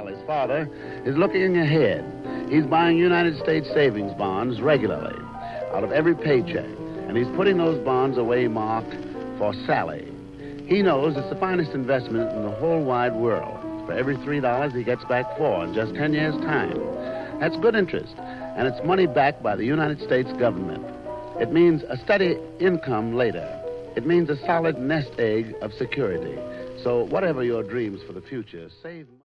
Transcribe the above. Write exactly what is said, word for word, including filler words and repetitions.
Sal, his father, is looking ahead. He's buying United States savings bonds regularly out of every paycheck, and he's putting those bonds away marked for Sally. He knows it's the finest investment in the whole wide world. For every three dollars, he gets back four in just ten years' time. That's good interest, and it's money backed by the United States government. It means a steady income later. It means a solid nest egg of security. So whatever your dreams for the future, save...